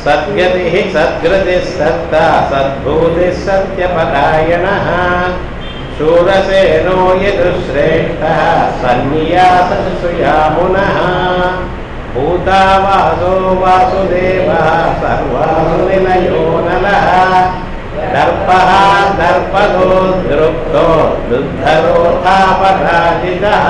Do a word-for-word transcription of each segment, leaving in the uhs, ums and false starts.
सद्गतिः सद्गृतिः सत्ता सद्भूतिः सत्यपरायणः शूरसेनो यदुश्रेष्ठः सन्नियासः सुयामुनः भूतावासो वासुदेवः सर्वासुनिलयो नलः दर्पः दर्पदो दृप्तो दुद्धरोधापराजितः.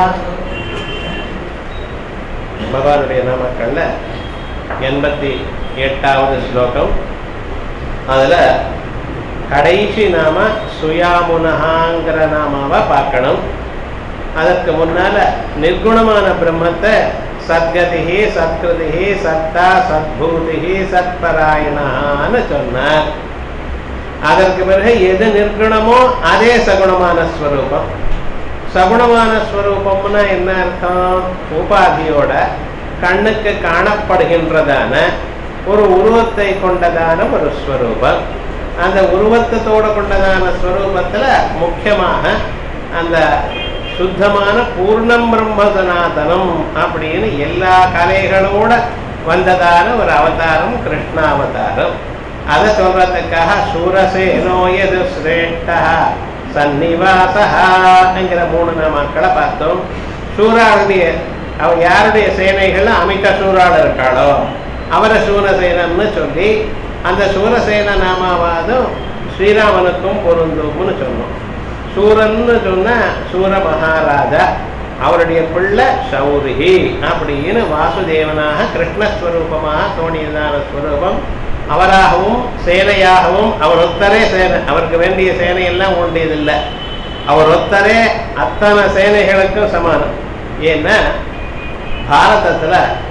பகவானுடைய நாமக்கள்ல எண்பத்தி எட்டாவது ஸ்லோகம். அதுல கடைசி நாம சுயாமுனஹாங்கிற நாமாவை பார்க்கணும். அதற்கு முன்னால நிர்குணமான பிரம்மத்தை சத்கதிஹி சத்கிருதிஹி சத்தா சத்பூதிஹி சத்பராயணான்னு சொன்னார். அதற்கு பிறகு எது நிர்குணமோ அதே சகுணமான ஸ்வரூபம். சகுணமான ஸ்வரூபம்னா என்ன அர்த்தம்? உபாதியோட கண்ணுக்கு காணப்படுகின்றதான ஒரு உருவத்தை கொண்டதான ஒரு ஸ்வரூபம். அந்த உருவத்தோட கொண்டதான ஸ்வரூபத்துல முக்கியமாக அந்த சுத்தமான பூர்ணம் பிரம்ம சனாதனம் அப்படின்னு எல்லா கலைகளோட வந்ததான ஒரு அவதாரம் கிருஷ்ணாவதாரம். அதை சொல்றதுக்காக சூரசேனோ யது ஸ்ரேஷ்டா சன்னிவாசஹாங்கிற மூணு நாமக்களை பார்த்தோம். சூராளுடைய அவர் யாருடைய சேனைகள் அமித சூராள் இருக்காளோ அவரை சூரசேனன்னு சொல்லி அந்த சூரசேன நாமாவாதும் ஸ்ரீராமனுக்கும் பொருந்தும்னு சொன்னோம். சூரன்னு சொன்ன சூர மகாராஜா, அவருடைய பிள்ளை சௌரிஹி அப்படின்னு வாசுதேவனாக கிருஷ்ணஸ்வரூபமாக தோணியதான ஸ்வரூபம். அவராகவும் சேனையாகவும் அவர் ஒத்தரே சேனை, அவருக்கு வேண்டிய சேனையெல்லாம் ஒன்றியதில்லை. அவர் ஒத்தரே அத்தனை சேனைகளுக்கும் சமானம். ஏன்னா பாரதத்துல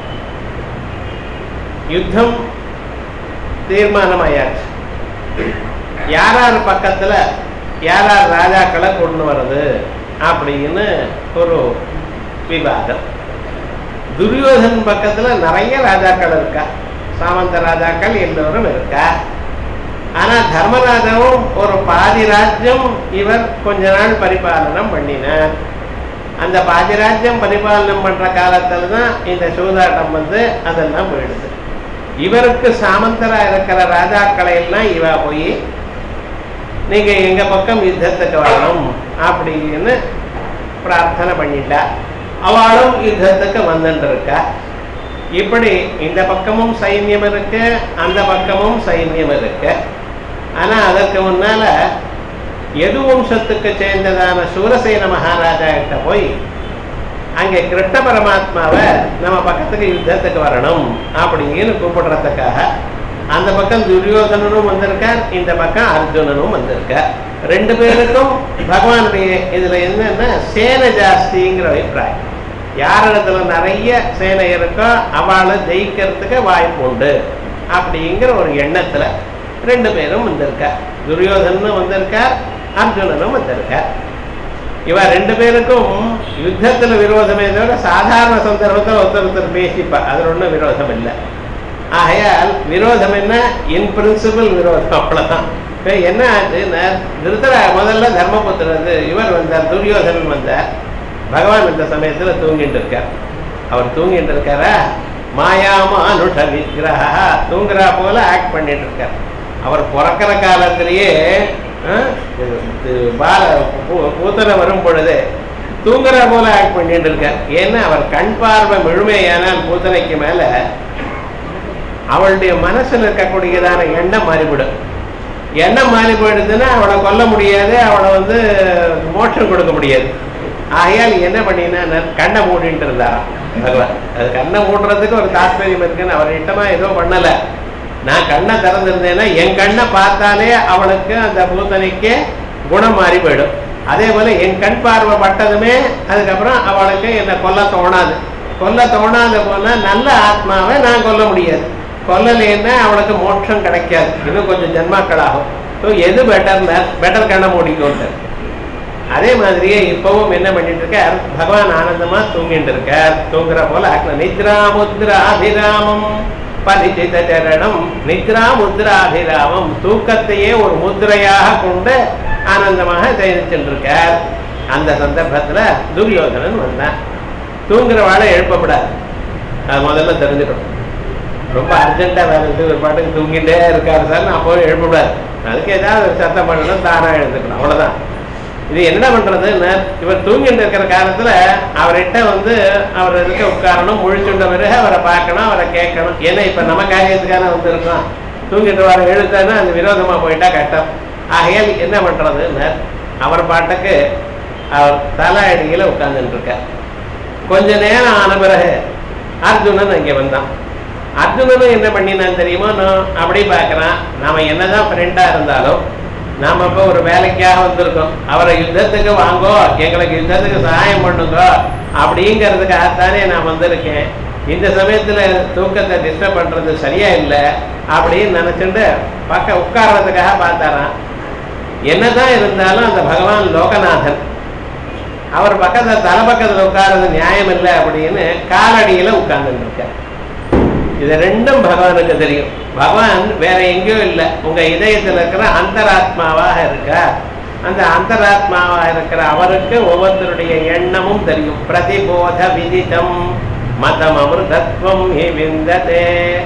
யுத்தம் தீர்மானமாயாச்சு. யாரார் பக்கத்துல யாரார் ராஜாக்களை கொண்டு வர்றது அப்படின்னு ஒரு விவாதம். துரியோதன் பக்கத்துல நிறைய ராஜாக்கள் இருக்கா, சாமந்த ராஜாக்கள் எல்லோரும் இருக்கா. ஆனா தர்மராஜாவும் ஒரு பாதி ராஜ்யம் இவர் கொஞ்ச நாள் பரிபாலனம் பண்ணினார். அந்த பாதி ராஜ்யம் பரிபாலனம் பண்ற காலத்துல தான் இந்த சூதாட்டம் வந்து அதெல்லாம் போயிடுது. இவருக்கு சாமந்தரா இருக்கிற ராஜாக்களை எல்லாம் இவா போய் நீங்க எங்க பக்கம் யுத்தத்துக்கு வரணும் அப்படின்னு பிரார்த்தனை பண்ணிட்டா. அவளும் யுத்தத்துக்கு வந்துட்டு இருக்கா. இப்படி இந்த பக்கமும் சைன்யம் இருக்கு, அந்த பக்கமும் சைன்யம் இருக்கு. ஆனா அதற்கு முன்னால எது வம்சத்துக்கு சேர்ந்ததான சூரசேன மகாராஜா கிட்ட போய் அங்கே கிருஷ்ண பரமாத்மாவை நம்ம பக்கத்துக்கு யுத்தத்துக்கு வரணும் அப்படின்னு கூப்பிடுறதுக்காக அந்த பக்கம் துரியோதனனும் வந்திருக்கார், இந்த பக்கம் அர்ஜுனனும் வந்திருக்கார். ரெண்டு பேருக்கும் பகவானுடைய இதுல என்னன்னா சேனை ஜாஸ்திங்கிற அபிப்பிராயம். யாரிடத்துல நிறைய சேனை இருக்கோ அவளை ஜெயிக்கிறதுக்கு வாய்ப்பு உண்டு அப்படிங்கிற ஒரு எண்ணத்துல ரெண்டு பேரும் வந்திருக்கார். துரியோதனும் வந்திருக்கார், அர்ஜுனனும் வந்திருக்கார். இவ ரெண்டு பேருக்கும் யுத்தத்துல விரோதமே தவிர சாதாரண சந்தர்ப்பத்தில் ஒருத்தர் ஒருத்தர் பேசிப்பா, அதுல ஒன்றும் விரோதம் இல்லை. ஆகையால் விரோதம் என்ன? இன் பிரின்சிபல் விரோதம், அவ்வளவுதான். இப்போ என்ன ஆச்சுன்னா திருத்தரா முதல்ல தர்மபுத்திரது இவர் வந்தார், துரியோதனன் வந்தார். பகவான் இந்த சமயத்துல தூங்கிட்டு இருக்கார். அவர் தூங்கிட்டு இருக்காரா, மாயாமானுஷ விக்கிரஹா தூங்குறா போல ஆக்ட் பண்ணிட்டு இருக்கார். அவர் பிறக்கிற காலத்திலேயே பால பூத்தனை வரும் பொழுது தூங்குற போல ஆக்ட் பண்ணிட்டு இருக்கார். ஏன்னா அவர் கண் பார்வை முழுமையானால் பூத்தனைக்கு மேல அவளுடைய மனசுல இருக்கக்கூடியதான எண்ணம் மாறிவிடும். எண்ணம் மாறி போயிடுதுன்னா அவளை கொல்ல முடியாது, அவளை வந்து மோட்சம் கொடுக்க முடியாது. ஆகையால் என்ன பண்ணினா கண்ணை மூடிட்டு இருந்தாராம் பகவான். அது கண்ணை மூடுறதுக்கு ஒரு தாத்பரியம் இருக்குன்னு அவர் இட்டமா ஏதோ பண்ணல. நான் கண்ணை திறந்திருந்தேன்னா என் கண்ணை பார்த்தாலே அவளுக்கு அந்த பூத்தனைக்கு குணம் மாறி போயிடும். அதே போல என் கண் பார்வை பட்டதுமே அதுக்கப்புறம் அவளுக்கு என்னை கொல்ல தோணாது. கொல்ல தோணாத போனா நல்ல ஆத்மாவை நான் கொல்ல முடியாது. கொல்லலைன்னா அவளுக்கு மோட்சம் கிடைக்காது, இன்னும் கொஞ்சம் ஜென்மாக்கள் ஆகும். ஸோ எது பெட்டர்னா பெட்டர் கண்ணை மூடிக்கொண்டு. அதே மாதிரியே இப்பவும் என்ன பண்ணிட்டு இருக்கார், பகவான் ஆனந்தமா தூங்கிட்டு இருக்கார். தூங்குற போல நித்ரா முத்ராபிராமம் பரிச்சித சரணம். நித்ரா முத்ராபிராமம் தூக்கத்தையே ஒரு முத்திரையாக கொண்டு ஆனந்தமாக தெரிவிச்சுட்டு இருக்கார். அந்த சந்தர்ப்பத்துல துரியோதனன் வந்தான். தூங்குறவாழை எழுப்பப்படாது, அது முதல்ல தெரிஞ்சுக்கணும். ரொம்ப அர்ஜென்ட்டா வேலை இருக்கு, ஒரு பாட்டுக்கு தூங்கிட்டே இருக்காரு சார், நான் போய் எழுப்பக்கூடாது, அதுக்கு ஏதாவது ஒரு சத்தம் பண்ணணும், தானா எழுந்துக்கணும், அவ்வளவுதான். இது என்ன பண்றதுன்னு இவர் தூங்கிட்டு இருக்கிற காலத்துல அவர்கிட்ட வந்து அவர் இருக்க உட்காரணும், முழிச்சுட்ட பிறகு அவரை பார்க்கணும், அவரை கேட்கணும். ஏன்னா இப்ப நம்ம காரியத்துக்கான வந்து இருக்கோம், தூங்கிட்டு வர எழுத்தானா அது விரோதமா போயிட்டா கஷ்டம். ஆகையால் என்ன பண்றதுன்னு அவர் பாட்டுக்கு அவர் தலை அடியில உட்கார்ந்துட்டு இருக்கார். கொஞ்ச நேரம் ஆன பிறகு அர்ஜுனன் அங்கே வந்தான். அர்ஜுனனும் என்ன பண்ணினான்னு தெரியுமோ, நான் அப்படி பார்க்கறான். நாம என்னதான் ஃப்ரெண்டா இருந்தாலும் நாம இப்ப ஒரு வேலைக்காக வந்திருக்கோம், அவரை யுத்தத்துக்கு வாங்கோ, எங்களுக்கு யுத்தத்துக்கு சகாயம் பண்ணுங்க அப்படிங்கிறதுக்காகத்தானே நான் வந்திருக்கேன். இந்த சமயத்துல தூக்கத்தை டிஸ்டர்ப் பண்றது சரியா இல்லை அப்படின்னு நினைச்சுட்டு பக்க உட்கார்றதுக்காக பார்த்தாரான். என்னதான் இருந்தாலும் அந்த பகவான் லோகநாதன், அவர் பக்கத்துல தலை பக்கத்துல உட்கார்றது நியாயம் இல்லை அப்படின்னு காலடியில உட்கார்ந்துட்டு இருக்கார். இது ரெண்டும் பகவானுக்கு தெரியும். பகவான் வேற எங்கேயோ இல்லை, உங்க இதயத்தில் இருக்கிற அந்தராத்மாவாக இருக்கார். அந்த அந்தராத்மாவாக இருக்கிற அவருக்கு ஒவ்வொருத்தருடைய எண்ணமும் தெரியும். பிரதிபோத விதிதம் மதம் அமிர்தத்வம் ஹி விந்ததே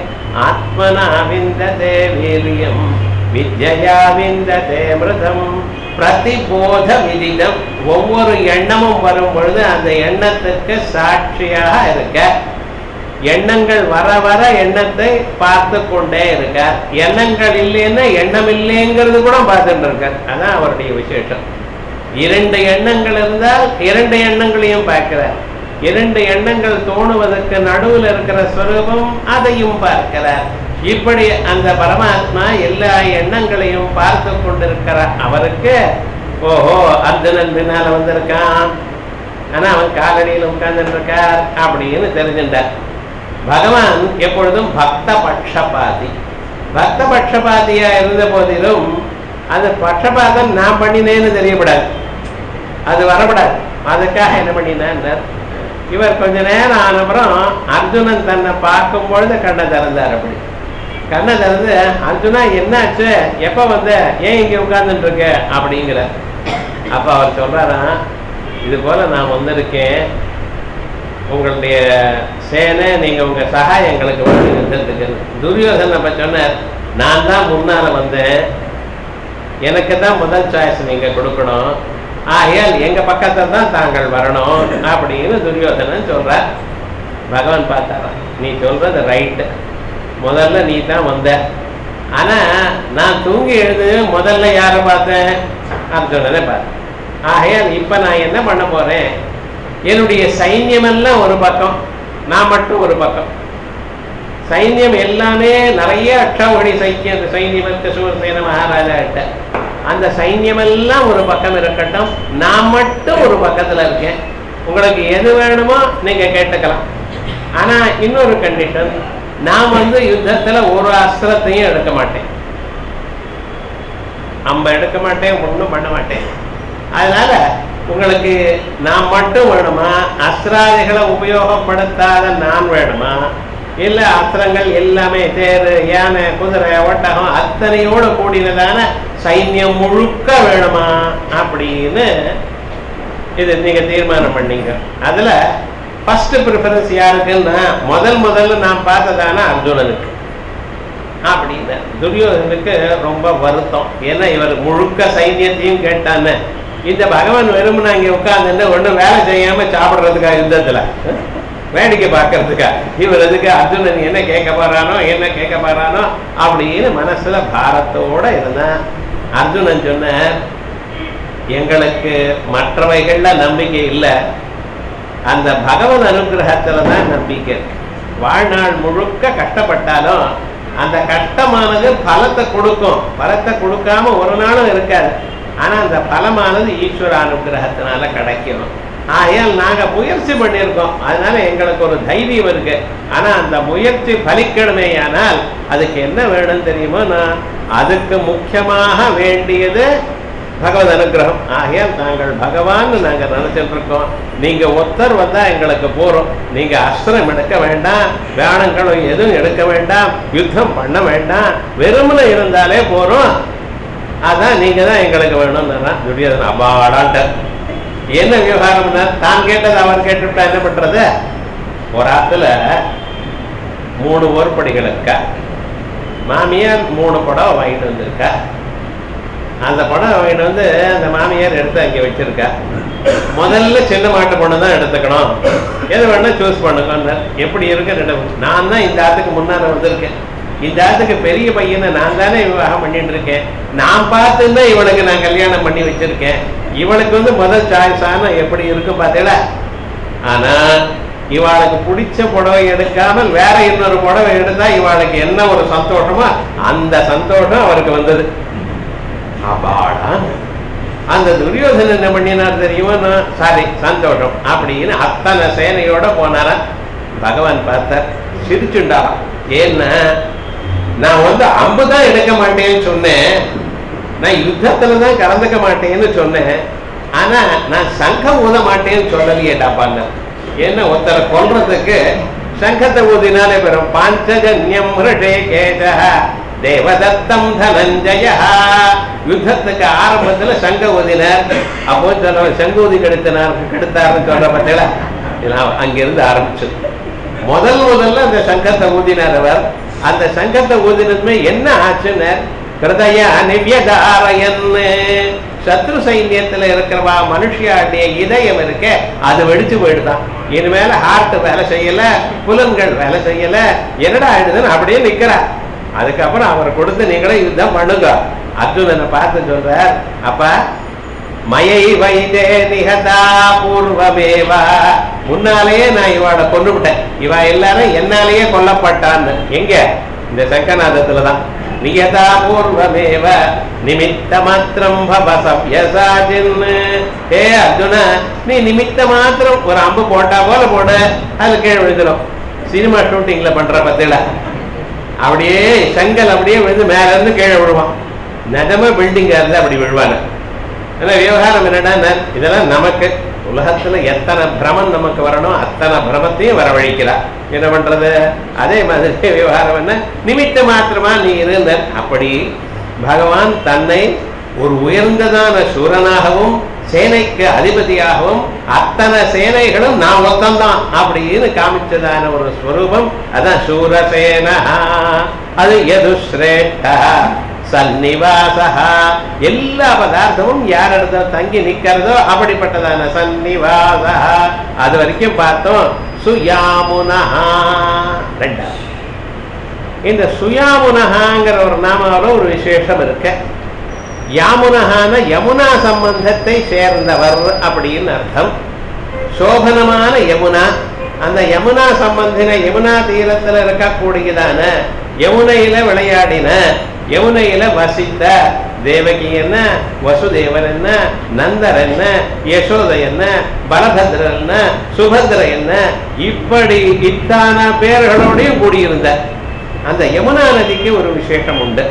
ஆத்மனா விந்ததே வீரியம் வித்யா விந்ததே மிருதம். பிரதிபோத விதிதம், ஒவ்வொரு எண்ணமும் வரும் பொழுது அந்த எண்ணத்துக்கு சாட்சியாக இருக்க, எண்ணங்கள் வர வர எண்ணத்தை பார்த்து கொண்டே இருக்கார். எண்ணங்கள் இல்லைன்னா எண்ணம் இல்லைங்கிறது கூட பார்த்துட்டு இருக்கார். அதான் அவருடைய விசேஷம். இரண்டு எண்ணங்கள் இருந்தால் இரண்டு எண்ணங்களையும் பார்க்கிறார். இரண்டு எண்ணங்கள் தோணுவதற்கு நடுவில் இருக்கிற ஸ்வரூபம் அதையும் பார்க்கிறார். இப்படி அந்த பரமாத்மா எல்லா எண்ணங்களையும் பார்த்து கொண்டிருக்கிற அவருக்கு ஓஹோ அர்ஜுனன் பின்னால வந்திருக்கான், ஆனா அவன் காலடியில் உட்கார்ந்துட்டு இருக்கார் அப்படின்னு தெரிஞ்சின்றார். பகவான் எப்பொழுதும் பக்த பட்சபாதி. பக்த பட்சபாதியா இருந்த போதிலும் அது பட்சபாதம் நான் பண்ணினேன்னு தெரியப்படாது, அது வரப்படாது. அதுக்காக என்ன பண்ணினார், இவர் கொஞ்ச நேரம் ஆனப்புறம் அர்ஜுனன் தன்னை பார்க்கும் பொழுது கண்ணை திறந்தார். அப்படி கண்ணை திறந்து, அர்ஜுனா என்னாச்சு, எப்ப வந்த, ஏன் இங்க உட்கார்ந்துட்டு இருக்க அப்படிங்கிற. அப்ப அவர் சொல்றாராம், இது போல நான் வந்திருக்கேன், உங்களுடைய சேனை நீங்க உங்க சகாயம் எங்களுக்கு வேணும் யுத்தத்துக்கு. துரியோதனை அப்ப சொன்னார், நான் தான் முன்னால வந்தேன், எனக்கு தான் முதல் சாய்ஸ் நீங்க கொடுக்கணும், ஆகையால் எங்க பக்கத்துல தான் தாங்கள் வரணும் அப்படின்னு துரியோதனன் சொல்றார். பகவான் பார்த்தாராம், நீ சொல்றது ரைட்டு, முதல்ல நீ தான் வந்த, ஆனா நான் தூங்கி எழுது முதல்ல யாரை பார்த்தேன், அர்ஜுனனை பார்த்தேன். ஆகையால் இப்ப நான் என்ன பண்ண போறேன், என்னுடைய சைன்யம் எல்லாம் ஒரு பக்கம், நான் மட்டும் ஒரு பக்கம். சைன்யம் எல்லாமே நிறைய அக்ஷாவணி சைக்கியம் சைன்யம் சூரசேன மகாராஜா கிட்ட, அந்த சைன்யம் எல்லாம் ஒரு பக்கம் இருக்கட்டும், நான் மட்டும் ஒரு பக்கத்துல இருக்கேன். உங்களுக்கு எது வேணுமோ நீங்க கேட்டுக்கலாம். ஆனா இன்னொரு கண்டிஷன், நான் வந்து யுத்தத்துல ஒரு அஸ்திரத்தையும் எடுக்க மாட்டேன், அம்ப எடுக்க மாட்டேன், ஒன்றும் பண்ண மாட்டேன். அதனால உங்களுக்கு நான் மட்டும் வேணுமா, அஸ்திராதிகளை உபயோகப்படுத்தாத நான் வேணுமா, இல்ல அஸ்திரங்கள் எல்லாமே தேர் யானை குதிரை ஒட்டகம் அத்தனையோடு கூடினதான சைன்யம் முழுக்க வேணுமா அப்படின்னு இது நீங்க தீர்மானம் பண்ணீங்க. அதுல ஃபர்ஸ்ட் ப்ரிஃபரன்ஸ் யாருக்குன்னா, முதல் முதல்ல நான் பார்த்ததான அர்ஜுனனுக்கு அப்படின்னு. துரியோதனுக்கு ரொம்ப வருத்தம், ஏன்னா இவர் முழுக்க சைன்யத்தையும் கேட்டான்னு. இந்த பகவான் வெறும் இங்க உட்கார்ந்து ஒன்றும் வேலை செய்யாம சாப்பிடுறதுக்கா, யுத்தத்துல வேடிக்கை பார்க்கறதுக்கா, இவர் எதுக்கு அர்ஜுனன் என்ன கேட்க போறானோ என்ன கேட்க போறானோ அப்படின்னு மனசுல பாரத்தோட இருந்தான். அர்ஜுனன் சொன்ன, எங்களுக்கு மற்றவைகள்ல நம்பிக்கை இல்லை, அந்த பகவன் அனுகிரகத்துலதான் நம்பிக்கை. வாழ்நாள் முழுக்க கஷ்டப்பட்டாலும் அந்த கஷ்டமானது பலத்தை கொடுக்கும், பலத்தை கொடுக்காம ஒரு நாளும் இருக்காது. ஆனா அந்த பலமானது ஈஸ்வர அனுகிரகத்தினால கிடைக்கும். ஆகையால் நாங்க முயற்சி பண்ணியிருக்கோம், அதனால எங்களுக்கு ஒரு தைரியம் இருக்கு. ஆனா அந்த முயற்சி பலிக்கணுமேயானால் அதுக்கு என்ன வேணும் தெரியுமோ, நான் அதுக்கு முக்கியமாக வேண்டியது பகவத் அனுகிரகம். ஆகையால் நாங்கள் பகவான் நாங்க நினைச்சிட்டு இருக்கோம். நீங்க ஒத்தர் வந்தா எங்களுக்கு போறோம், நீங்க அஸ்திரம் எடுக்க வேண்டாம், வேணங்களும் எதுவும் எடுக்க வேண்டாம், யுத்தம் பண்ண வேண்டாம், வெறுமனை இருந்தாலே போறோம், அதான் நீங்க தான் எங்களுக்கு வேணும்னா. துரியோதனன் அபாடான்ட்ட என்ன விவகாரம்னா, தான் கேட்டது அவர் கேட்டுவிட்டா என்ன பண்றது. ஒரு ஆத்துல மூணு ஓர்படிகள் இருக்கா. மாமியார் மூணு படம் வாங்கிட்டு வந்திருக்கா. அந்த படம் வாங்கிட்டு வந்து அந்த மாமியார் எடுத்து அங்கே வச்சிருக்கா. முதல்ல சின்ன மாட்டு பொண்ணு தான் எடுத்துக்கணும், எது வேணா சூஸ் பண்ணுங்க. எப்படி இருக்கு? நான் தான் இந்த ஆத்துக்கு முன்னால வந்திருக்கேன், இந்த ஆத்துக்கு பெரிய பையனை நான் தானே விவாகம் பண்ணிட்டு இருக்கேன், நான் பார்த்துதான் இவளுக்கு நான் கல்யாணம் பண்ணி வச்சிருக்கேன், இவளுக்கு வந்து முதல் சாய்ஸான எப்படி இருக்கும் பார்த்தீங்களா. ஆனா இவாளுக்கு பிடிச்ச புடவை எடுக்காமல் வேற இன்னொரு புடவை எடுத்தா இவாளுக்கு என்ன ஒரு சந்தோஷமோ அந்த சந்தோஷம் அவருக்கு வந்தது. அப்பாடா, அந்த துரியோதனன் என்ன பண்ணினார் தெரியுமா? சாரி, சந்தோஷம் அப்படின்னு அத்தனை சேனையோட போனாரா. பகவான் பார்த்தார், சிரிச்சுண்டாராம். ஏன்னா நான் வந்து அம்புதான் எடுக்க மாட்டேன்னு சொன்னேன், நான் யுத்தத்துலதான் கலந்துக்க மாட்டேன்னு சொன்னேன், ஆனா நான் சங்கம் ஊத மாட்டேன்னு சொல்லலையேடாப்பாங்க. ஏன்னா ஒருத்தரை கொல்றதுக்கு சங்கத்தை ஊதினாலே பெறும். பாஞ்சஜன்யம் ஹிருஷே கேச தேவதத்தம் தனஞ்சய. யுத்தத்துக்கு ஆரம்பத்துல சங்க ஊதினார். அப்போ சொல்ல சங்க ஊதி கெடுத்தினார் கெடுத்தாருன்னு சொல்ற பத்தில அங்கிருந்து ஆரம்பிச்சது. முதல் முதல்ல அந்த சங்கத்தை ஊதினார் அவர். அந்த சங்கத்தை ஊதினதுமே என்ன ஆச்சுன்னு ஹிருதய நிவ்யதாரயன்னு, சத்ரு சைன்யத்துல இருக்கிறவா மனுஷியாடைய இதயம் இருக்க அது வெடிச்சு போயிடுதான். இனிமேல ஹார்ட் வேலை செய்யல, புலன்கள் வேலை செய்யல, என்னடா ஆயிடுதுன்னு அப்படியே நிக்கிறார். அதுக்கப்புறம் அவரை கொடுத்து நீங்களே யுத்தம் பண்ணுங்க. அர்ஜுனனை பார்த்து சொல்றார், அப்ப மயை வைதே நிகதா பூர்வமேவா, முன்னாலேயே நான் இவாளை கொண்டு விட்டேன், இவா எல்லாரும் என்னாலேயே கொல்லப்பட்டான்னு. எங்க? இந்த சங்கநாதத்துலதான். நியதா பூர்வமேவ நிமித்த மாத்திரம் பவசவ்யசாஜின். ஏ அர்ஜுன, நீ நிமித்த மாத்திரம் ஒரு அம்பு போட்டா போல போட அது கீழே விழுந்துடும். சினிமா ஷூட்டிங்ல பண்ற பத்தில அப்படியே செங்கல் அப்படியே விழுந்து மேல இருந்து கீழே விழுவான். நிஜமா பில்டிங்கா இருந்து அப்படி விழுவான. விவகாரம் என்னடா, இதெல்லாம் நமக்கு உலகத்துல எத்தனை பிரமம் நமக்கு வரணும் அத்தனை பிரமத்தையும் வரவழைக்கிறார். என்ன பண்றது? அதே மாதிரி விவகாரம் என்ன, நிமித்த மாத்திரமா நீ இருந்த. அப்படி பகவான் தன்னை ஒரு உயர்ந்ததான சூரனாகவும் சேனைக்கு அதிபதியாகவும் அத்தனை சேனைகளும் நான் ஒத்தந்தான் அப்படின்னு காமிச்சதான ஒரு ஸ்வரூபம். அதான் சூரசேனா. அது எது ஸ்ரேஷ்டா சன்னிவாசா. எல்லா பதார்த்தமும் யார் இடத்துல தங்கி நிக்கிறதோ அப்படிப்பட்டதான சன்னிவாசா. அது வரைக்கும் பார்த்தோம். சுயாமுனஹா ரெண்டாவது. இந்த சுயாமுனஹாங்கிற ஒரு நாமாவோட ஒரு விசேஷம் இருக்கு. யாமுனஹான யமுனா சம்பந்தத்தை சேர்ந்தவர் அப்படின்னு அர்த்தம். சோபனமான யமுனா, அந்த யமுனா சம்பந்தின யமுனா தீரத்துல இருக்கக்கூடியதான யமுனையில விளையாடின, யமுனையில வசித்த தேவகி என்ன, வசுதேவன் என்ன, நந்தர் என்ன, யசோதை என்ன, பலபத்ரன் என்ன, சுபத்ர என்ன, இப்படி இத்தான பேர்களோடையும் கூடியிருந்த அந்த யமுனா நதிக்கு ஒரு விசேஷம் உண்டு.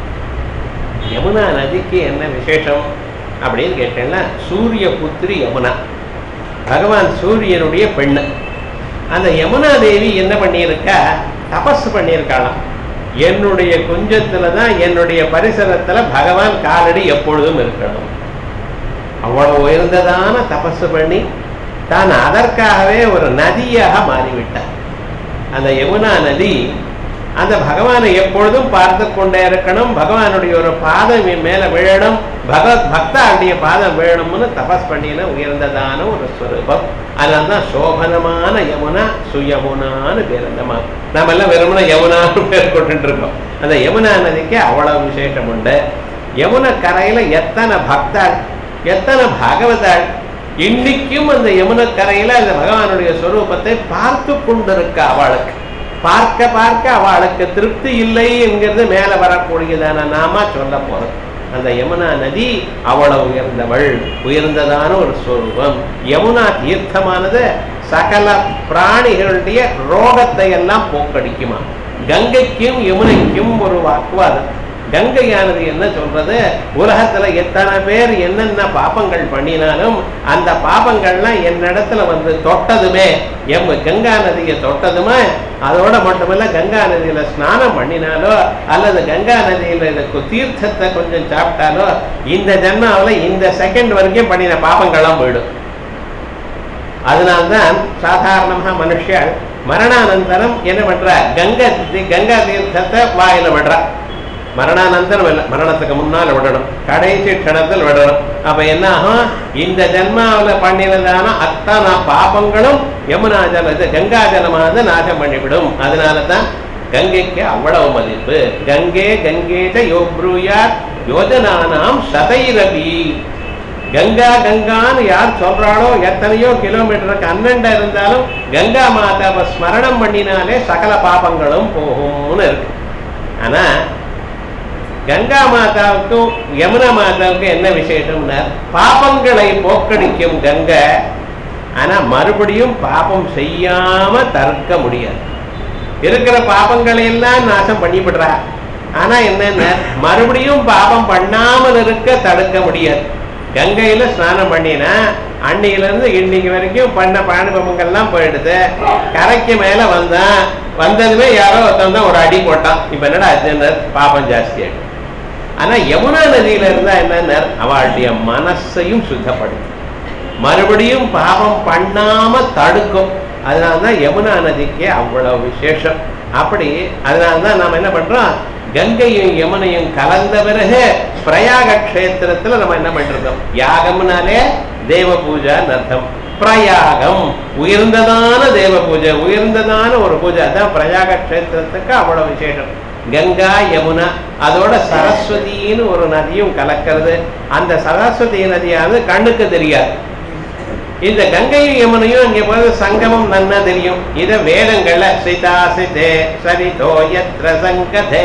யமுனா நதிக்கு என்ன விசேஷம் அப்படின்னு கேட்டேன்னா, சூரிய புத்திரி யமுனா, பகவான் சூரியனுடைய பெண்ணு. அந்த யமுனா தேவி என்ன பண்ணியிருக்கா, தபஸ் பண்ணியிருக்காளாம். என்னுடைய குஞ்சத்துல தான் என்னுடைய பரிசரத்துல பகவான் காலடி எப்பொழுதும் இருக்கணும். அவ்வளவு உயர்ந்ததான தபஸ் பண்ணி தான் அதற்காகவே ஒரு நதியாக மாறிவிட்டார். அந்த யமுனா நதி அந்த பகவானை எப்பொழுதும் பார்த்து கொண்டே இருக்கணும், பகவானுடைய ஒரு பாதம் மேல விழணும், பகவத் பக்தாவுடைய பாதம் விழணும்னு தபஸ் பண்ணின உயர்ந்ததான ஒரு ஸ்வரூபம். அதனால்தான் சோபனமான யமுனா சுயமுனான்னு பேர். அந்த நம்ம எல்லாம் வெறுமனா யமுனான்னு பேர் கொண்டு இருக்கோம். அந்த யமுனா நதிக்கு அவ்வளவு விசேஷம் உண்டு. யமுனா கரையில எத்தனை பக்தாள், எத்தனை பாகவதாள் இன்னைக்கும் அந்த யமுனா கரையில அந்த பகவானுடைய ஸ்வரூபத்தை பார்த்து கொண்டிருக்க. அவளுக்கு பார்க்க பார்க்க அவளுக்கு திருப்தி இல்லை என்கிறது மேல வரக்கூடியதான நாம சொல்ல போறோம். அந்த யமுனா நதி அவ்வளவு உயர்ந்தவள், உயர்ந்ததான ஒரு ஸ்வரூபம். யமுனா தீர்த்தமானது சகல பிராணிகளுடைய ரோகத்தை எல்லாம் போக்கடிக்குமா. கங்கைக்கும் யமுனைக்கும் ஒரு வாக்குவாதம். கங்கையானது என்ன சொல்றது, உலகத்துல எத்தனை பேர் என்னென்ன பாபங்கள் பண்ணினாலும் அந்த பாபங்கள்லாம் என்னிடத்துல வந்து தொட்டதுமே, எம் கங்கா நதியை தொட்டதுமே, அதோட மட்டுமல்ல கங்கா நதியில ஸ்நானம் பண்ணினாலோ அல்லது கங்கா நதியில தீர்த்தத்தை கொஞ்சம் சாப்பிட்டாலோ இந்த ஜன்மாவில் இந்த செகண்ட் வரைக்கும் பண்ணின பாபங்கள்லாம் போயிடும். அதனால்தான் சாதாரணமாக மனுஷியால் மரணானந்தரம் என்ன பண்ற கங்கை கங்கா தீர்த்தத்தை வாயில விடுற. மரணானந்தரம் இல்லை, மரணத்துக்கு முன்னால் விடணும், கடைசி க்ஷணத்தில் விடணும். அப்ப என்ன ஆகும், இந்த ஜென்மாவில் பண்ணினதான அத்தனை பாபங்களும் யமுனா ஜல கங்கா ஜலமானது நாசம் பண்ணிவிடும். அதனாலதான் கங்கைக்கு அவ்வளவு மதிப்பு. கங்கே கங்கேத யோப்ரூயாத் யோஜனானாம் சதைரபி. கங்கா கங்கான்னு யார் சொல்றாளோ எத்தனையோ கிலோமீட்டருக்கு அன்னண்டா இருந்தாலும் கங்கா மாதாவை ஸ்மரணம் பண்ணினாலே சகல பாபங்களும் போகும்னு இருக்கு. ஆனா கங்கா மாதாவுக்கும் யமுனா மாதாவுக்கும் என்ன விசேஷம்னா பாபங்களை போக்கடிக்கும் கங்கை. ஆனா மறுபடியும் பாபம் செய்யாம தடுக்க முடியாது. இருக்கிற பாபங்களை எல்லாம் நாசம் பண்ணிவிடுறா. ஆனா என்னென்ன மறுபடியும் பாபம் பண்ணாமல் இருக்க தடுக்க முடியாது. கங்கையில ஸ்நானம் பண்ணினா அன்னையில இருந்து இன்னைக்கு வரைக்கும் பண்ண பானுபவங்கள்லாம் போயிடுது. கரைக்கு மேல வந்தான், வந்ததுமே யாரோ ஒருத்தன் ஒரு அடி போட்டான். இப்ப என்னடா அர்ஜுனர் பாபம் ஜாஸ்தி ஆயிடும். ஆனா யமுனா நதியில இருந்தா என்ன அவளுடைய மனசையும் சுத்தப்படும், மறுபடியும் பாபம் பண்ணாம தடுக்கும். அதனால்தான் யமுனா நதிக்கு அவ்வளவு விசேஷம். அப்படி அதனால்தான் நாம என்ன பண்றோம், கங்கையும் யமுனையும் கலந்த பிறகு பிரயாக கஷேத்திரத்துல நம்ம என்ன பண்றோம், யாகம்னாலே தேவ பூஜைன்னு அர்த்தம். பிரயாகம் உயர்ந்ததான தேவ பூஜை, உயர்ந்ததான ஒரு பூஜை. அதான் பிரயாக கஷேத்திரத்துக்கு அவ்வளவு விசேஷம். கங்கா யமுனா அதோட சரஸ்வதினு ஒரு நதியும் கலக்கிறது. அந்த சரஸ்வதி நதியானது கண்ணுக்கு தெரியாது. இந்த கங்கையும் யமுனையும் இங்கே போது சங்கமம் நன்னா தெரியும். இத வேதங்கள்ல சிதா சிதே சரிதோ யத்ர சங்கதே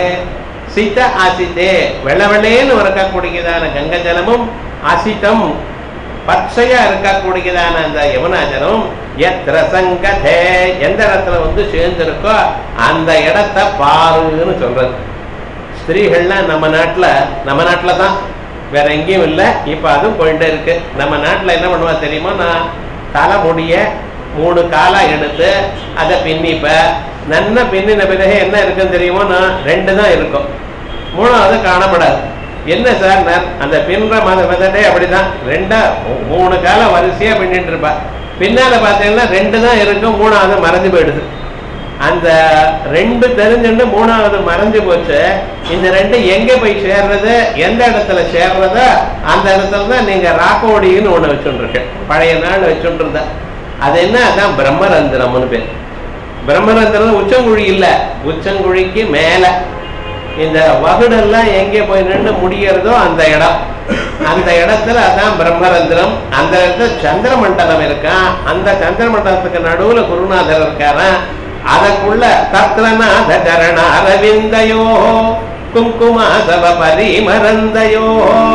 சித அசிதே வெள்ளவெள்ளேன்னு இருக்கக்கூடியதான கங்கை ஜலமும் அசிதம் பச்சையா இருக்கக்கூடியதான அந்த யமுனா ஜலமும் யத்ர சங்கதே எந்த இடத்துல வந்து சேர்ந்திருக்கோ அந்த இடத்த பாருன்னு சொல்றது. ஸ்திரீகள்லாம் நம்ம நாட்டுல நம்ம நாட்டுல தான், வேற எங்கேயும் இல்லை. இப்ப அதுவும் போயிட்டே இருக்கு. நம்ம நாட்டுல என்ன பண்ணுவா தெரியுமா, நான் தலைமுடிய மூணு காலா எடுத்து அதை பின்னிப்ப நன்ன பின்னின பிறகு என்ன இருக்குன்னு தெரியுமோ, நான் ரெண்டு தான் இருக்கும், மூணாவது காணப்படாது. என்ன சார் அந்த பின்ற மத மெதடே அப்படிதான், ரெண்டா மூணு காலம் வரிசையா பின்னிட்டு இருப்பா. பின்னால பார்த்தீங்கன்னா ரெண்டு தான் இருக்கும், மூணாவது மறைஞ்சு போயிடுது. அந்த ரெண்டு தெரிஞ்சுட்டு மூணாவது மறைஞ்சு போச்சு. இந்த ரெண்டு எங்க போய் சேர்றது, எந்த இடத்துல சேர்றதோ அந்த இடத்துல தான் நீங்க ராக்கோடின்னு ஒண்ணு வச்சுருக்க, பழைய நாள் வச்சுருந்த. அது என்ன, அதான் பிரம்மரந்திரம்னு பேர். பிரம்மரந்திரம் உச்சங்குழி இல்ல, உச்சங்குழிக்கு மேல இந்த வகுடெல்லாம் எங்கே போய் நின்று முடியறதோ அந்த இடம், அந்த இடத்துல அதான் பிரம்மரந்திரம். அந்த இடத்துல சந்திர மண்டலம் இருக்கான். அந்த சந்திர மண்டலத்துக்கு நடுவுல குருநாதர் இருக்காரன். அதற்குள்ள தத்ரநாத சரண அரவிந்தயோ குங்குமாசவ பரிமரந்தயோ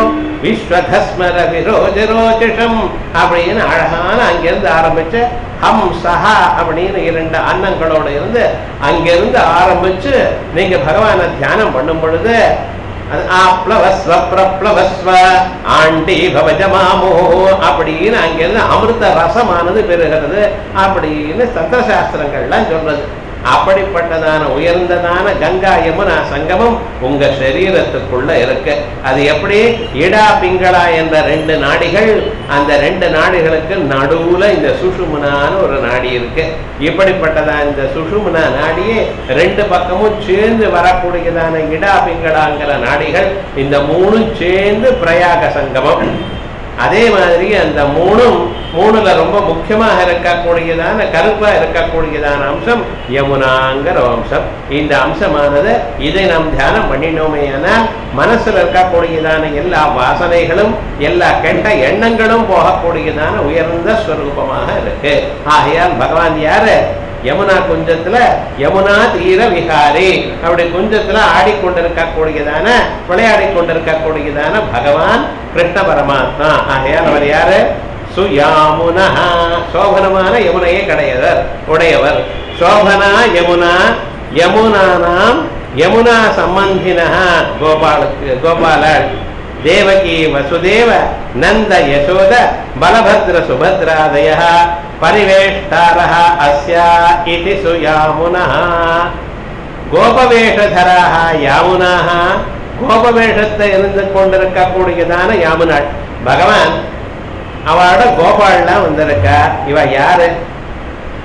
விஸ்வகஸ்மர விரோஜரோஜிஷம் அப்படின்னு அழகான அங்கிருந்து ஆரம்பிச்சு ஹம் சஹா அப்படின்னு இரண்டு அன்னங்களோட இருந்து அங்கிருந்து ஆரம்பிச்சு நீங்க பகவானை தியானம் பண்ணும் பொழுது ஆப்ளவஸ்வ பிரப்ளவஸ்வ ஆண்டி பவஜமாமோ அப்படின்னு அங்கிருந்து அமிர்த ரசமானது பெறுகிறது அப்படின்னு சந்திரசாஸ்திரங்கள்லாம் சொல்றது. அப்படிப்பட்டதான உயர்ந்ததான கங்கா யமுனா சங்கமம் உங்க சரீரத்துக்குள்ள இருக்கு. அது எப்படி, இடா பிங்களா என்ற ரெண்டு நாடிகள், அந்த ரெண்டு நாடிகளுக்கு நடுவுல இந்த சுஷுமுனான்னு ஒரு நாடி இருக்கு. இப்படிப்பட்டதான இந்த சுஷுமுனா நாடியே ரெண்டு பக்கமும் சேர்ந்து வரக்கூடியதான இடா பிங்களாங்கிற நாடிகள், இந்த மூணும் சேர்ந்து பிரயாக சங்கமம். அதே மாதிரி அந்த மூணும் மூணுல ரொம்ப முக்கியமாக இருக்கக்கூடியதான கருப்பா இருக்கக்கூடியதான அம்சம் யமுனாங்கிற அம்சம். இந்த அம்சமானது இதை நாம் தியானம் பண்ணினோமே ஆனால் மனசுல இருக்கக்கூடியதான எல்லா வாசனைகளும் எல்லா கெட்ட எண்ணங்களும் போகக்கூடியதான உயர்ந்த ஸ்வரூபமாக இருக்கு. ஆகையால் பகவான் யாரு, யமுனா குஞ்சத்துல யமுனா தீர விகாரி, அப்படி குஞ்சத்துல ஆடிக்கொண்டிருக்கக்கூடியதான விளையாடி கொண்டிருக்கக்கூடியதான பகவான் கிருஷ்ண பரமாத்மா. ஆகையால் அவர் யாரு, சுயாமுனா, சோபனமான யமுனையே கிடையவர் உடையவர். சோபனா யமுனா யமுனானாம் யமுனா சம்பந்தினா கோபாலுக்கு கோபாலர் தேவகி வசுதேவ நந்த யசோத பலபத்ர சுபத்ராதய பரிவேஷ்டாரஹ அஸ்யா இதி சுயாமுனஹ. கோபவேஷதராஹ யாமுனாஹ, கோபவேஷத்தை இருந்து கொண்டிருக்கக்கூடியதான யாமுனாள். பகவான் அவளோட கோபால்லாம் வந்திருக்கா. இவ யாரு,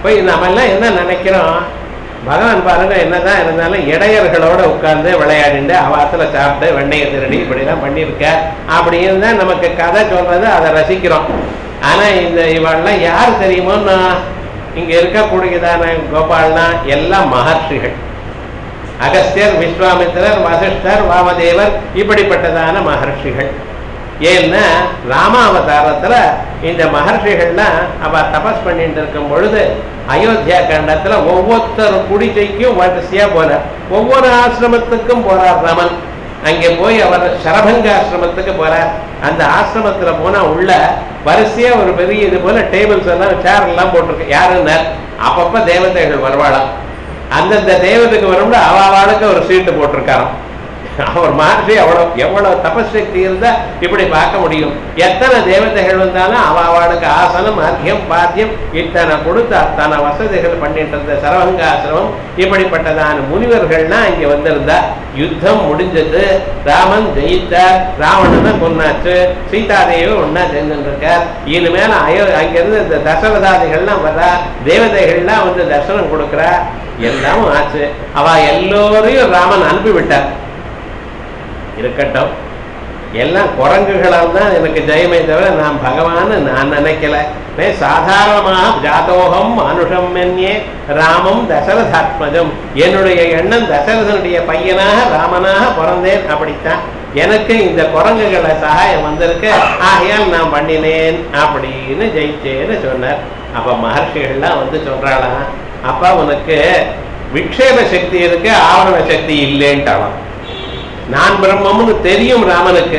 போய் நம்ம எல்லாம் என்ன நினைக்கிறோம், பகவான் பாருங்க என்னதான் இருந்தாலும் இடையர்களோட உட்கார்ந்து விளையாடிண்டு அவாத்துல சாப்பிட்டு வெண்ணையை திருடி இப்படிலாம் பண்ணியிருக்க அப்படின்னு தான் நமக்கு கதை சொல்றது, அதை ரசிக்கிறோம். ஆனா இந்த இவெல்லாம் யார் தெரியுமோன்னா இங்க இருக்கக்கூடியதான கோபால்னா எல்லாம் மகர்ஷிகள். அகஸ்தியர், விஸ்வாமித்திரர், வசிஷ்டர், வாமதேவர் இப்படிப்பட்டதான மகர்ஷிகள். ஏன்னா ராமாவதாரத்துல இந்த மகர்ஷிகள்லாம் அவ தபஸ் பண்ணிட்டு இருக்கும் பொழுது அயோத்தியா கண்டத்துல ஒவ்வொருத்தர் குடிசைக்கும் வரிசையா போறார், ஒவ்வொரு ஆசிரமத்துக்கும் போறார் ராமன். அங்கே போய் அவர் சரபங்க ஆசிரமத்துக்கு போறார். அந்த ஆசிரமத்துல போனா உள்ள வரிசையா ஒரு பெரிய இது போல டேபிள்ஸ் எல்லாம் சேர் எல்லாம் போட்டிருக்கு. யாருன்னா அப்பப்ப தேவதைகள் வருவாளாம். அந்தந்த தேவதைக்கு வரும்போது அவளுக்கு ஒரு சீட்டு போட்டிருக்காராம். அவர் மகர்ஷி அவ்வளவு எவ்வளவு தபசக்தி இருந்தா இப்படி பார்க்க முடியும். எத்தனை தேவதைகள் வந்தாலும் அவ அவளுக்கு ஆசனம், அர்க்கியம், பாத்தியம் இத்தனை கொடுத்து அத்தனை வசதிகள் பண்ணிட்டு இருந்த சரவங்காசிரமம். இப்படிப்பட்டதான முனிவர்கள்லாம் இங்க வந்திருந்தா யுத்தம் முடிஞ்சது, ராமன் ஜெயித்தார், ராவணனை கொன்னாச்சு, சீதாதேவி ஒன்னா சேர்ந்துருக்கார். இனிமேல அயோ அங்கிருந்து இந்த தசரதாதிகள்லாம் வர்றா, தேவதைகள்லாம் வந்து தர்சனம் கொடுக்குறா, எல்லாமும் ஆச்சு. அவ எல்லோரையும் ராமன் அனுப்பிவிட்டார். இருக்கட்டும், எல்லாம் குரங்குகளால் தான் எனக்கு ஜெயமே தவிர நான் பகவான் நான் நினைக்கல. சாதாரணமாக ஜாதோகம் மனுஷம் மென்யே ராமம் தசரதாத்மஜம், என்னுடைய எண்ணம் தசரதனுடைய பையனாக ராமனாக பிறந்தேன். அப்படித்தான் எனக்கு இந்த குரங்குகளை சகாயம் வந்திருக்கு, ஆகையால் நான் பண்ணினேன் அப்படின்னு ஜெயிச்சேன்னு சொன்னார். அப்ப மகர்ஷிகள்லாம் வந்து சொல்றாளாம், அப்பா உனக்கு விக்ஷேப சக்தி இருக்கு, ஆவரண சக்தி இல்லைன்ட்டாலாம். நான் பிரம்மம்னு தெரியும் ராமனுக்கு,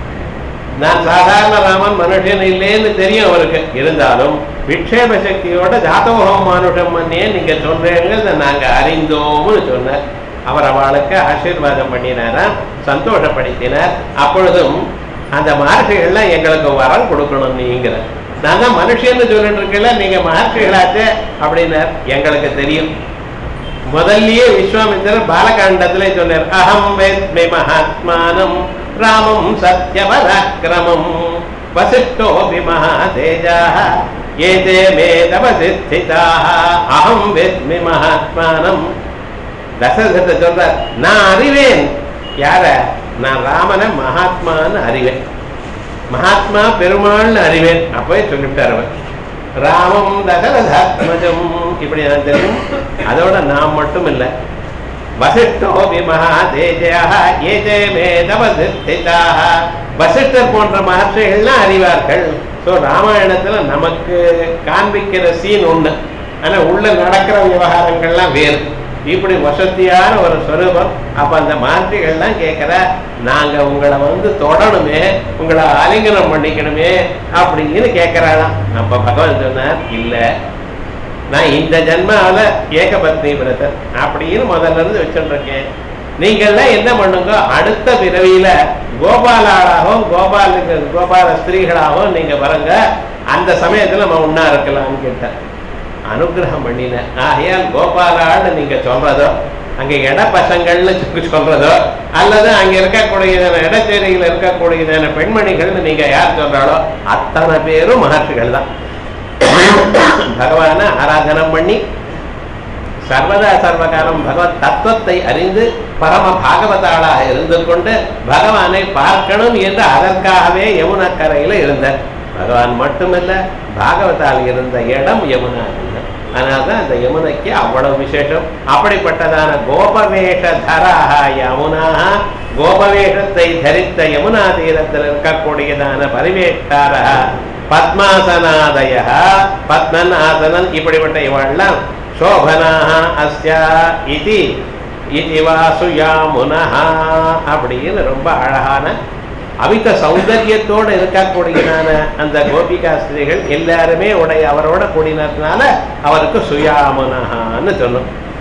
நான் சாதாரண ராமன் மனுஷன் இல்லைன்னு தெரியும் அவருக்கு. இருந்தாலும் விக்ஷேப சக்தியோட ஜாதோகம் மனுஷம் மன்னே நீங்க சொல்றீங்க நாங்க அறிந்தோம்னு சொன்னார். அவர் அவளுக்கு ஆசீர்வாதம் பண்ணினாராம், சந்தோஷப்படுத்தினார். அப்பொழுதும் அந்த மகர்ஷிகள்லாம் எங்களுக்கு வரம் கொடுக்கணும் நீங்கிற, நான் தான் மனுஷன்னு சொல்லிட்டு இருக்கல, நீங்க மகர்ஷிகளாச்சே அப்படின்னார். எங்களுக்கு தெரியும். முதல்லயே விஸ்வாமித்திரர் பாலகாண்டத்திலே சொன்னார், அகம் வேத்மி மகாத்மானம் ராமம் சத்யபராக்கிரமம் வசிஷ்டோபி மகாதேஜாஹ ஏதே மே தபசிஸ்திதாஹ அகம் வேத்மி மகாத்மானம். தசரதத்தை சொல்றார், நான் அறிவேன். யார? நான் ராமனை மகாத்மான்னு அறிவேன், மகாத்மா பெருமாள்னு அறிவேன். அப்பவே சொல்லிவிட்டார் அவர், ராமம் தசரதாத்மஜம் இப்படி நான் தெரியும். அதோட நாம் மட்டும் இல்லை, வசிஷ்டோபி மகாதேஜாஹ ஏதே மே தபசிஸ்திதாஹ, வசிஷ்டர் போன்ற மகர்ஷிகள்லாம் அறிவார்கள். ஸோ ராமாயணத்துல நமக்கு காண்பிக்கிற சீன் ஒண்ணு, ஆனா உள்ள நடக்கிற விவகாரங்கள்லாம் வேறு. இப்படி வசதியான ஒரு ஸ்வரூபம். அப்ப அந்த மகர்ஷிகள்லாம் கேட்கிற, நாங்க உங்களை வந்து தொடணுமே, உங்களை ஆலிங்கனம் பண்ணிக்கணுமே அப்படின்னு கேட்கிறாளாம். அப்ப பகவான் சொன்னார், இல்ல நான் இந்த ஜென்மாவில ஏகபத்னி விரதர் அப்படின்னு முதல்ல இருந்து வச்சுட்டு இருக்கேன். நீங்கள்லாம் என்ன பண்ணுங்க, அடுத்த பிறவியில கோபாலாளாகவும் கோபாலுக்கு கோபால ஸ்திரீகளாகவும் நீங்க பாருங்க, அந்த சமயத்துல நம்ம ஒன்னா இருக்கலாம்னு கேட்டார். அனுகிரகம் பண்ணின. ஆகையால் கோபாலான்னு நீங்க சொல்றதோ, அங்க இட பசங்கள்னு சொல்றதோ, அல்லது அங்க இருக்கக்கூடியதான இடச்சேரியில் இருக்கக்கூடியதான பெண்மணிகள்னு நீங்க யார் சொல்றாளோ அத்தனை பேரும் மகர்ஷிகள் தான். பகவான ஆராதனம் பண்ணி சர்வதா சர்வகாலம் பகவத் தத்துவத்தை அறிந்து பரம பாகவதாளாக இருந்து கொண்டு பகவானை பார்க்கணும் என்று அதற்காகவே யமுனக்கரையில இருந்தார். பகவான் மட்டுமல்ல, பாகவதால் இருந்த இடம் யமுனா. அதனால்தான் அந்த யமுனைக்கு அவ்வளவு விசேஷம். அப்படிப்பட்டதான கோபவேஷ தராக யமுனா, கோபவேஷத்தை தரித்த யமுனா தீரத்தில் இருக்கக்கூடியதான பரிவேஷ்டார பத்மாசனாதய பத்மன் ஆசனன் இப்படிப்பட்ட இவெல்லாம் சோபனாக அஸ்யா இதி இதி வாசுயாமுனஹ அப்படின்னு ரொம்ப அழகான அவித்த சௌந்தரியத்தோடு இருக்கக்கூடியதான அந்த கோபிகாஸ்திரிகள் எல்லாருமே உடைய அவரோட கூடினதுனால அவருக்கு சுயாமுனஹான்னு சொன்னோம்.